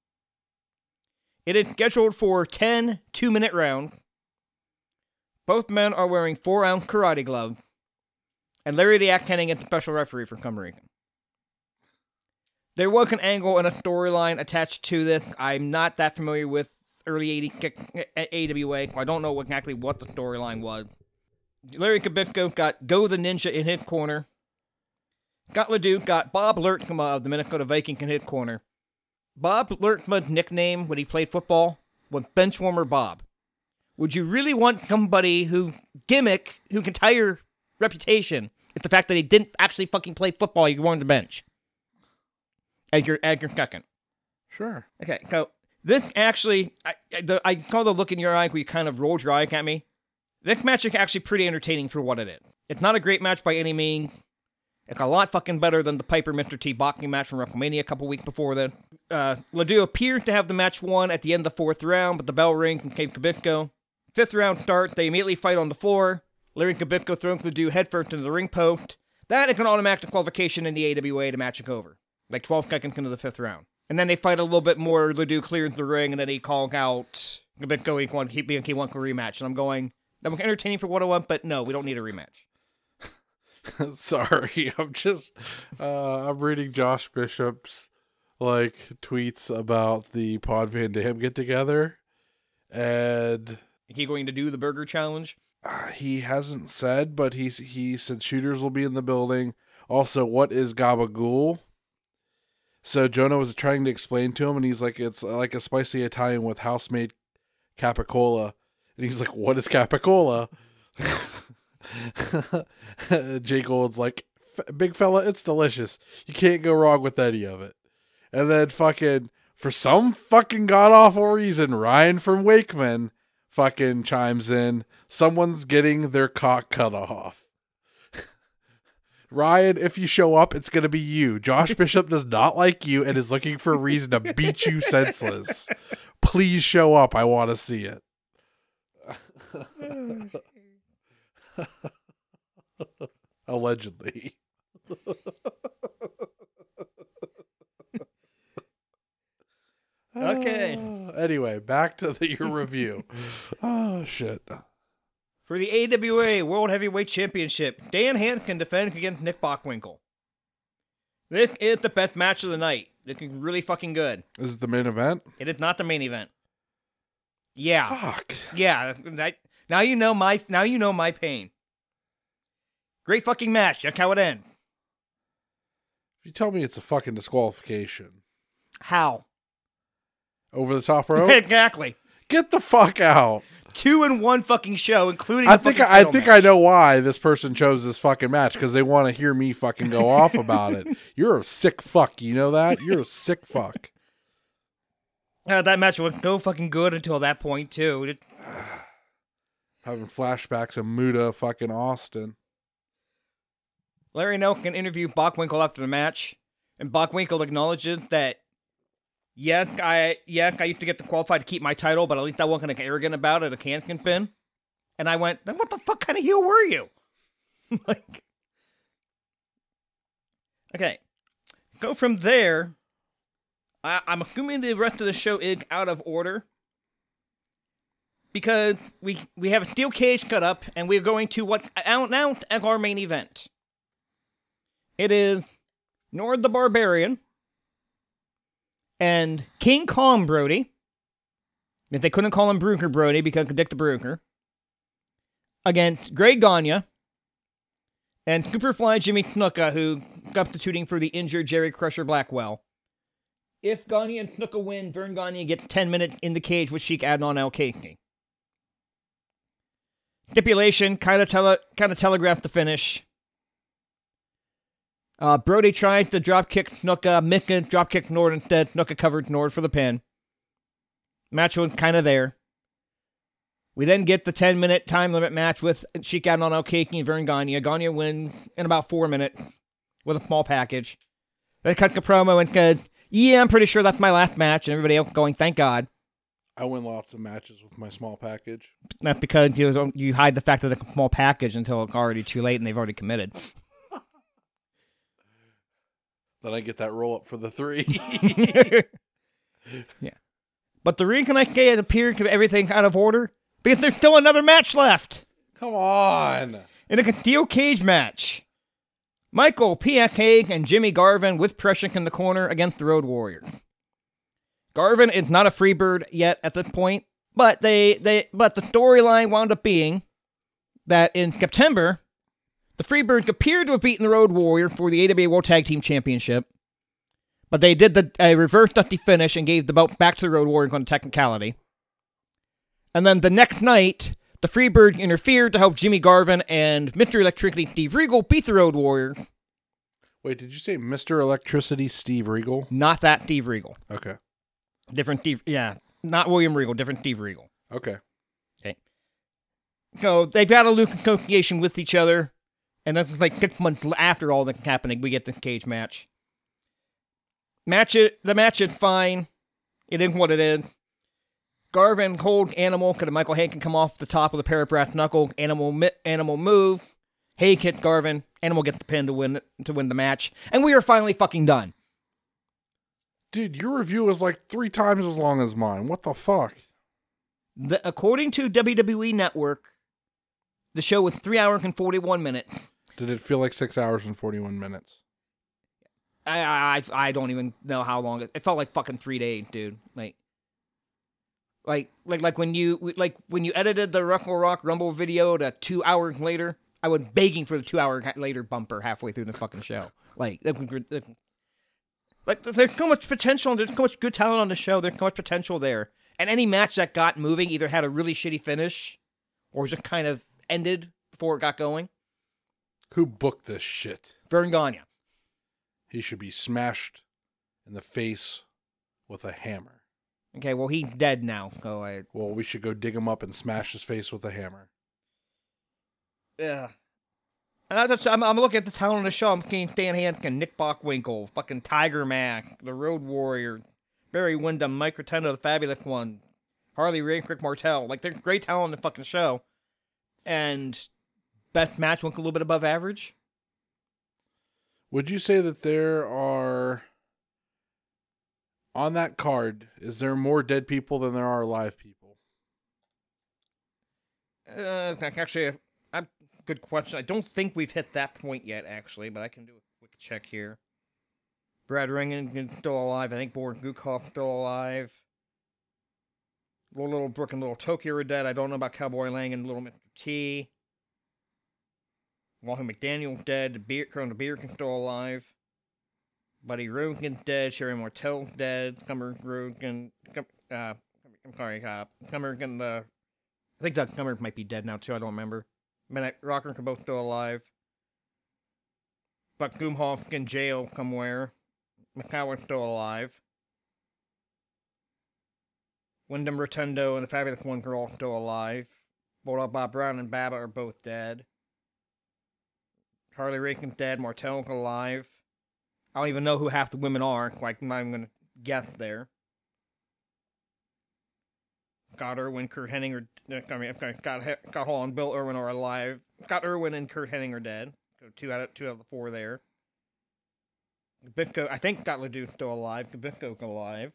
It is scheduled for 10 2-minute rounds. Both men are wearing 4-ounce karate gloves, and Larry the Axe Hennig is the special referee for some reason. There was an angle and a storyline attached to this. I'm not that familiar with early 80s AWA. I don't know exactly what the storyline was. Larry Kibinko got Go the Ninja in his corner. Scott Ledoux got Bob Lertzma of the Minnesota Vikings in his corner. Bob Lertzma's nickname when he played football was Benchwarmer Bob. Would you really want somebody who can tie your reputation if the fact that he didn't actually fucking play football you were on the bench? As your second. Sure. Okay, so this actually, I saw the look in your eye where you kind of rolled your eye at me. This match is actually pretty entertaining for what it is. It's not a great match by any means. It's a lot fucking better than the Piper Mr. T boxing match from WrestleMania a couple weeks before then. Ledoux appears to have the match won at the end of the 4th round, but the bell rings and came Kibinko. 5th round starts, they immediately fight on the floor. Larry Kibinko throws Ledoux headfirst into the ring post. That is an automatic qualification in the AWA to match it over. Like 12 seconds into the 5th round. And then they fight a little bit more. Ledoux clears the ring, and then he calls out Kibinko. He wants a rematch. And I'm going, that was entertaining for what I want, but no, we don't need a rematch. Sorry, I'm reading Josh Bishop's tweets about the Pod Van Dam get together, and is he going to do the burger challenge? He hasn't said, but he said shooters will be in the building. Also, what is gabagool? So Jonah was trying to explain to him, and he's like, it's like a spicy Italian with house-made capicola. And he's like, what is capicola? Jay Gold's like, big fella, it's delicious. You can't go wrong with any of it. And then fucking, for some fucking god-awful reason, Ryan from Wakeman fucking chimes in, someone's getting their cock cut off. Ryan, if you show up, it's going to be you. Josh Bishop does not like you and is looking for a reason to beat you senseless. Please show up. I want to see it. Allegedly. Okay. Anyway, back to your review. Oh, shit. For the AWA World Heavyweight Championship, Dan Hankin defends against Nick Bockwinkel. This is the best match of the night. It's really fucking good. Is it the main event? It is not the main event. Yeah. Fuck. Yeah. Now you know my pain. Great fucking match. That's how it ends. If you tell me it's a fucking disqualification. How? Over the top rope? Exactly. Get the fuck out. 2 in 1 fucking show, including I the think fucking I title think match. I know why this person chose this fucking match, because they want to hear me fucking go off about it. You're a sick fuck, you know that? You're a sick fuck. That match was no fucking good until that point, too. Having flashbacks of Muda fucking Austin. Larry Nelson interviewed Bockwinkel after the match, and Bockwinkel acknowledges that, I used to get qualified to keep my title, but at least I wasn't going to get arrogant about it, a Kingston pin. And I went, what the fuck kind of heel were you? Like, okay. Go from there. I'm assuming the rest of the show is out of order. Because we have a steel cage cut up, and we're going to what now as our main event. It is Nord the Barbarian and King Kong Brody. If they couldn't call him Brooker Brody because of Dick the Brooker. Against Greg Gagne and Superfly Jimmy Snuka, who substituting for the injured Jerry Crusher Blackwell. If Gagne and Snuka win, Vern Gagne gets 10 minutes in the cage with Sheik Adnan El-Khaiki. Stipulation kind of telegraphed the finish. Brody tried to dropkick Snuka. Mika dropkicked Nord instead. Snuka covered Nord for the pin. Match was kind of there. We then get the 10-minute time limit match with Sheik Adnan El-Khaiki and Vern Gagne. Gagne wins in about 4 minutes with a small package. Then cut the promo and said, I'm pretty sure that's my last match. And everybody else going, thank God. I win lots of matches with my small package. That's because you hide the fact that it's a small package until it's already too late and they've already committed. Then I get that roll up for the 3. Yeah. But the Reconnect Day appeared to everything out of order because there's still another match left. Come on. In a steel cage match. Michael P.F. Hague and Jimmy Garvin with Preshik in the corner against the Road Warriors. Garvin is not a freebird yet at this point, but the storyline wound up being that in September, the Freebirds appeared to have beaten the Road Warrior for the AWA World Tag Team Championship, but they did a reverse dusty finish and gave the belt back to the Road Warrior on technicality. And then the next night, the Freebirds interfered to help Jimmy Garvin and Mr. Electricity Steve Regal beat the Road Warrior. Wait, did you say Mr. Electricity Steve Regal? Not that Steve Regal. Okay. Different Steve, yeah. Not William Regal, different Steve Regal. Okay. So they've got a loose association with each other, and then like 6 months after all that's happening, we get the cage match. The match is fine. It is what it is. Garvin holds Animal, because Michael Hague can come off the top of the pair of brass knuckle. Animal move. Hague hits Garvin. Animal gets the pin to win the match. And we are finally fucking done. Dude, your review was like 3 times as long as mine. What the fuck? According to WWE Network, the show was 3 hours and 41 minutes. Did it feel like 6 hours and 41 minutes? I don't even know how long it felt. Like fucking 3 days, dude. Like when you edited the Rock Rumble video to 2 hours later, I was begging for the 2 hour later bumper halfway through the fucking show. Like there's so much potential. There's so much good talent on the show. There's so much potential there. And any match that got moving either had a really shitty finish or just kind of ended before it got going. Who booked this shit? Vern Gagne. He should be smashed in the face with a hammer. Okay, well, he's dead now. So Well, we should go dig him up and smash his face with a hammer. Yeah. I'm looking at the talent on the show. I'm seeing Stan Hansen, Nick Bockwinkel, fucking Tiger Mask, the Road Warrior, Barry Windham, Mike Rotunda, the Fabulous One, Harley Race, Rick Martel. Like, there's great talent on the fucking show. And best match went a little bit above average. Would you say that there are, on that card, is there more dead people than there are live people? Actually, good question. I don't think we've hit that point yet, actually, but I can do a quick check here. Brad Ringen is still alive. I think Boris Gukov still alive. Little Brook and Little Tokyo are dead. I don't know about Cowboy Lang and Little Mr. T. Walter McDaniel's dead. Colonel Beer can still alive. Buddy Rogan's dead. Sherry Martel's dead. Summer Rogan. I'm sorry. Summer Rogan. I think Doug Summer might be dead now too. I don't remember. Midnight Rocker are both still alive. Buck Goomhoff in jail somewhere. McCowan's still alive. Wyndham Rotundo and the Fabulous One are all still alive. Bulldog Bob Brown and Baba are both dead. Harley Rakin's dead. Martel's alive. I don't even know who half the women are. Like, I'm not even going to guess there. Scott Irwin, Kurt Hennig are... Scott Hall and Bill Irwin are alive. Scott Irwin and Kurt Hennig are dead. So two out of the four there. Gabisco, I think Scott LeDoux's still alive. Gabisco's alive.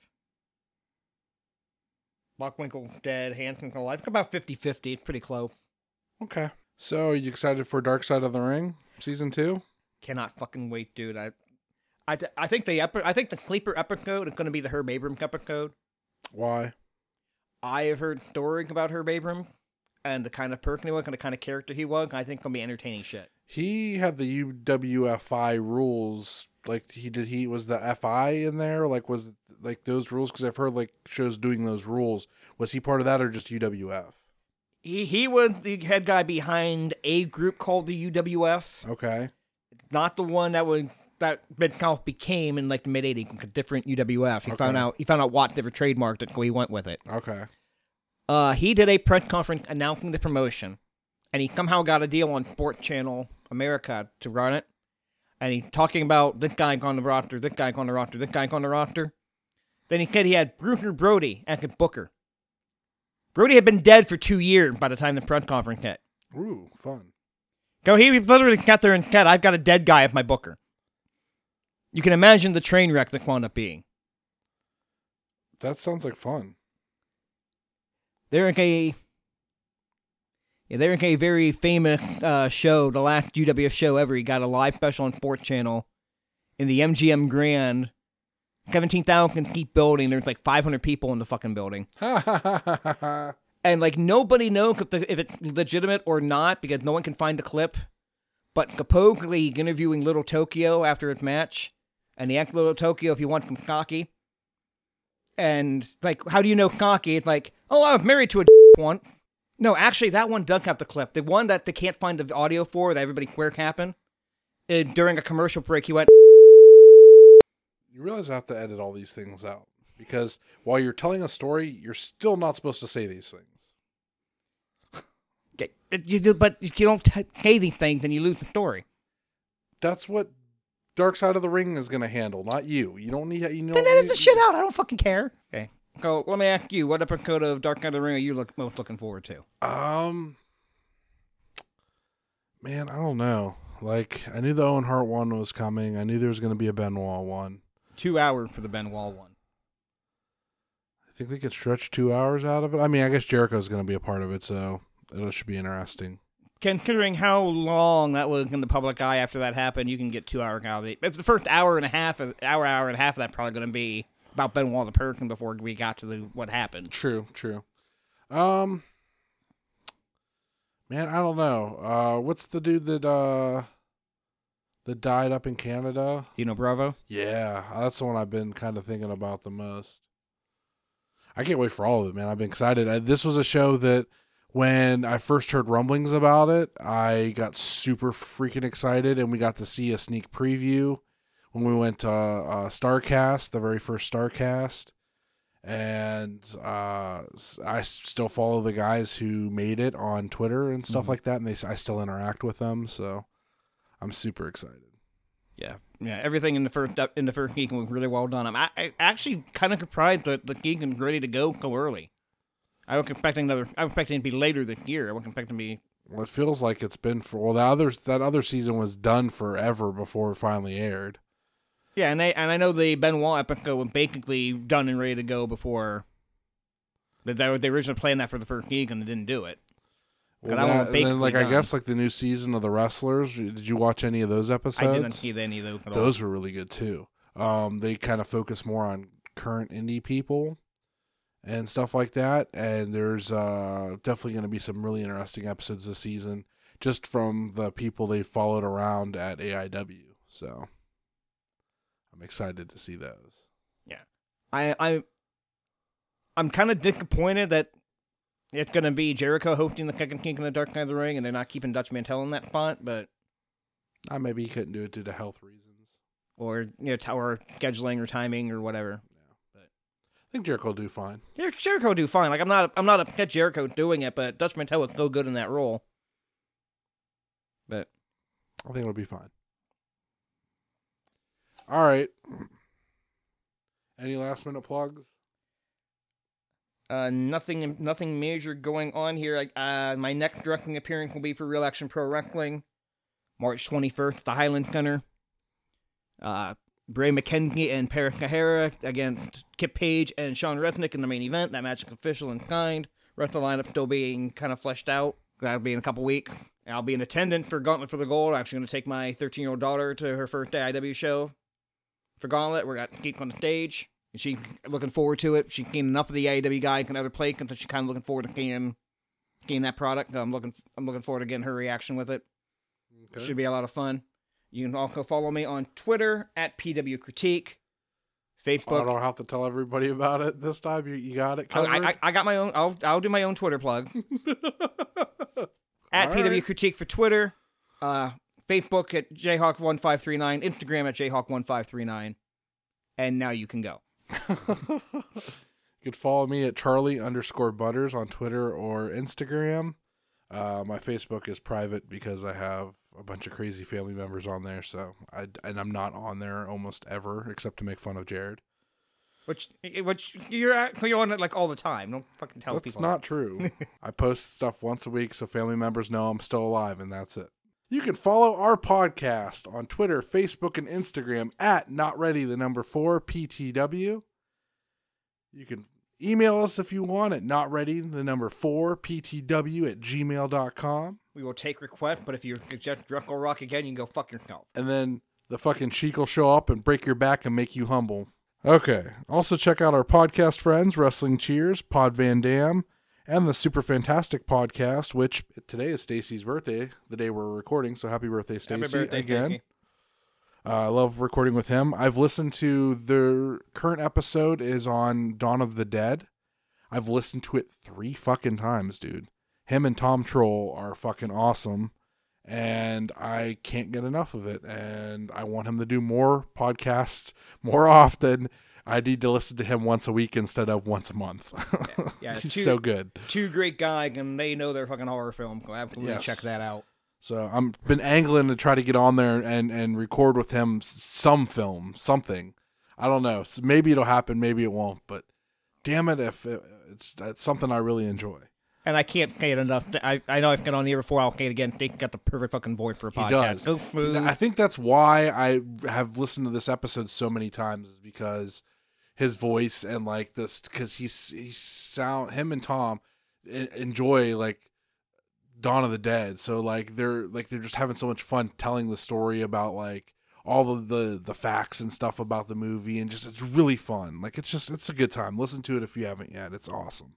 Buckwinkle's dead. Hanson's alive. It's about 50-50. It's pretty close. Okay. So, are you excited for Dark Side of the Ring season 2? Cannot fucking wait, dude. I think the sleeper episode is going to be the Herb Abrams episode. Why? I have heard stories about Herb Abrams and the kind of person he was and the kind of character he was. I think it's going to be entertaining shit. He had the UWFI rules. Like, was the FI in there? Like, was like those rules? Because I've heard like shows doing those rules. Was he part of that or just UWF? He was the head guy behind a group called the UWF. Okay. Not the one that Mid-South became in like the mid-80s, a different UWF. He found out Watt never trademarked it, so he went with it. Okay. He did a press conference announcing the promotion, and he somehow got a deal on Sports Channel America to run it. And he's talking about this guy on the roster, this guy on the roster, this guy on the roster. Then he said he had Bruce Brody as a booker. Brody had been dead for 2 years by the time the press conference hit. Ooh, fun. He literally sat there and said, I've got a dead guy as my booker. You can imagine the train wreck that wound up being. That sounds like fun. They're in a very famous show, the last UWF show ever. He got a live special on Sports Channel in the MGM Grand, 17,000 seat building. There's like 500 people in the fucking building. And like nobody knows if it's legitimate or not because no one can find the clip. But supposedly interviewing Little Tokyo after his match. And he asked Little Tokyo if he wants some cocky. And like, how do you know cocky? It's like, oh, I was married to a one. No, actually, that one does have the clip. The one that they can't find the audio for, that everybody swear happened. During a commercial break, he went... You realize I have to edit all these things out. Because while you're telling a story, you're still not supposed to say these things. But if you don't say these things, then you lose the story. That's what Dark Side of the Ring is going to handle, not you. You don't need... Then edit the shit out. I don't fucking care. Okay. So let me ask you, what episode of Dark Side of the Ring are you most looking forward to? Man, I don't know. Like, I knew the Owen Hart one was coming. I knew there was going to be a Benoit one. 2 hours for the Benoit one. I think they could stretch 2 hours out of it. I mean, I guess Jericho's going to be a part of it, so it should be interesting. Considering how long that was in the public eye after that happened, you can get 2 hours out of it. If the first hour and a half of that probably going to be about Benoit the person before we got to what happened. True. Man, I don't know. What's the dude that died up in Canada? Dino Bravo? Yeah, that's the one I've been kind of thinking about the most. I can't wait for all of it, man. I've been excited. This was a show that when I first heard rumblings about it, I got super freaking excited, and we got to see a sneak preview when we went to StarCast, the very first StarCast. And I still follow the guys who made it on Twitter and stuff like that, and I still interact with them, so I'm super excited. Yeah. Everything in the first Geek was really well done. I actually kind of surprised that the Geek was ready to go so early. I was expecting it to be later this year. I wasn't expecting it to be. Well, it feels like it's been for that other season was done forever before it finally aired. Yeah, and I know the Benoit episode was basically done and ready to go before. They originally planned that for the first Geek and they didn't do it. Well, and then, I guess, the new season of The Wrestlers. Did you watch any of those episodes? I didn't see any of those at all. Those were really good, too. They kind of focus more on current indie people and stuff like that. And there's definitely going to be some really interesting episodes this season just from the people they followed around at AIW. So I'm excited to see those. Yeah. I'm kind of disappointed that it's going to be Jericho hosting the second King in the Dark Side of the Ring, and they're not keeping Dutch Mantel in that spot, but... Maybe he couldn't do it due to health reasons. Or, or scheduling or timing or whatever. Yeah. But I think Jericho will do fine. Jericho will do fine. Like, I'm not upset Jericho doing it, but Dutch Mantel was so good in that role. But... I think it'll be fine. All right. Any last minute plugs? Nothing major going on here. My next wrestling appearance will be for Real Action Pro Wrestling, March 21st, at the Highland Center. Bray McKenzie and Paris Sahara against Kip Page and Sean Resnick in the main event. That match is official and signed. Rest of the lineup still being kind of fleshed out. That'll be in a couple weeks. I'll be in attendance for Gauntlet for the Gold. I'm actually going to take my 13-year-old daughter to her first AIW show for Gauntlet. We're got Geek on the stage. And she's looking forward to it. She's seen enough of the AEW guys and other places, so she's kind of looking forward to seeing that product. I'm looking forward to getting her reaction with it. Okay. Should be a lot of fun. You can also follow me on Twitter at PW Critique. Facebook. I don't have to tell everybody about it this time. You got it covered. I got my own. I'll do my own Twitter plug. At PW Critique for Twitter. Facebook at Jayhawk1539. Instagram at Jayhawk1539. And now you can go. You could follow me at Charlie_Butters on Twitter or Instagram. My Facebook is private because I have a bunch of crazy family members on there, and I'm not on there almost ever except to make fun of Jared. Which you're on it like all the time. Don't fucking tell people. That's not true. I post stuff once a week so family members know I'm still alive, and that's it. You can follow our podcast on Twitter, Facebook, and Instagram at NotReady4PTW. You can email us if you want at NotReady4PTW@gmail.com. We will take requests, but if you just Druckle Rock again, you can go fuck yourself. And then the fucking Sheik will show up and break your back and make you humble. Okay. Also check out our podcast friends, Wrestling Cheers, Pod Van Dam, and the Super Fantastic Podcast, which today is Stacy's birthday, the day we're recording. So happy birthday, Stacy! Happy birthday, again. I love recording with him. I've listened to their current episode is on Dawn of the Dead. I've listened to it 3 fucking times, dude. Him and Tom Troll are fucking awesome, and I can't get enough of it. And I want him to do more podcasts more often. I need to listen to him once a week instead of once a month. Yeah, He's so good. 2 great guys, and they know their fucking horror film. So absolutely check that out. So I'm been angling to try to get on there and record with him something. I don't know. So maybe it'll happen, maybe it won't. But damn it, if it's something I really enjoy. And I can't say it enough. I know I've got on here before. I'll say it again. They got the perfect fucking voice for a podcast. He does. So smooth. I think that's why I have listened to this episode so many times, is because his voice and like this, because him and Tom enjoy like Dawn of the Dead. So like they're just having so much fun telling the story about like all of the facts and stuff about the movie, and just it's really fun. Like it's a good time. Listen to it if you haven't yet. It's awesome.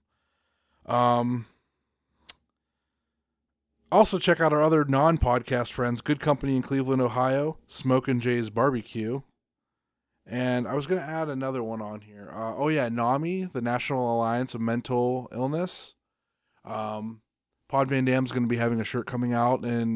Also check out our other non-podcast friends, Good Company in Cleveland, Ohio, Smokin' Jay's Barbecue. And I was going to add another one on here. NAMI, the National Alliance of Mental Illness. Pod Van Dam's going to be having a shirt coming out in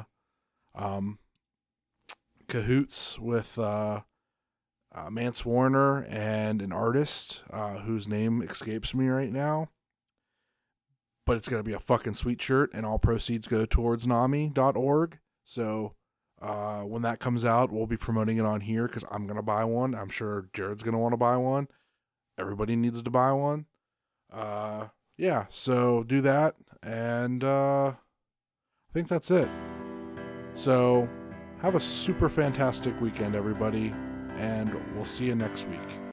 cahoots with Mance Warner and an artist whose name escapes me right now. But it's going to be a fucking sweet shirt, and all proceeds go towards NAMI.org. So when that comes out, we'll be promoting it on here because I'm going to buy one. I'm sure Jared's going to want to buy one. Everybody needs to buy one. Yeah, so do that. And I think that's it. So have a super fantastic weekend, everybody. And we'll see you next week.